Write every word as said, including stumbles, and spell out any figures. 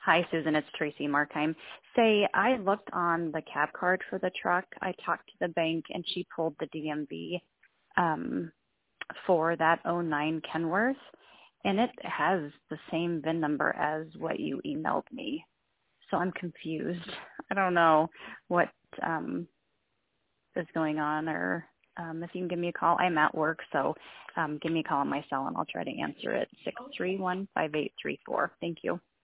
Hi, Susan. It's Tracy Markheim. Say, I looked on the cab card for the truck. I talked to the bank, and she pulled the D M V um, for that oh nine Kenworth, and it has the same V I N number as what you emailed me. So I'm confused. I don't know what um, is going on, or um, if you can give me a call. I'm at work, so um, give me a call on my cell, and I'll try to answer it. six three one, five eight three four. Thank you.